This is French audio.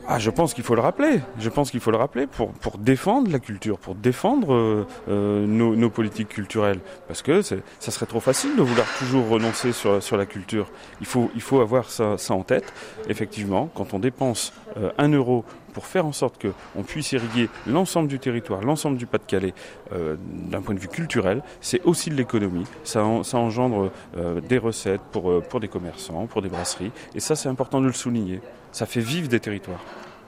Je pense qu'il faut le rappeler. Je pense qu'il faut le rappeler pour défendre la culture, pour défendre nos politiques culturelles. Parce que ça serait trop facile de vouloir toujours renoncer sur la culture. Il faut avoir ça en tête. Effectivement, quand on dépense 1 euro pour faire en sorte qu'on puisse irriguer l'ensemble du territoire, l'ensemble du Pas-de-Calais, d'un point de vue culturel, c'est aussi de l'économie. Ça engendre des recettes pour des commerçants, pour des brasseries. Et ça, c'est important de le souligner. Ça fait vivre des territoires.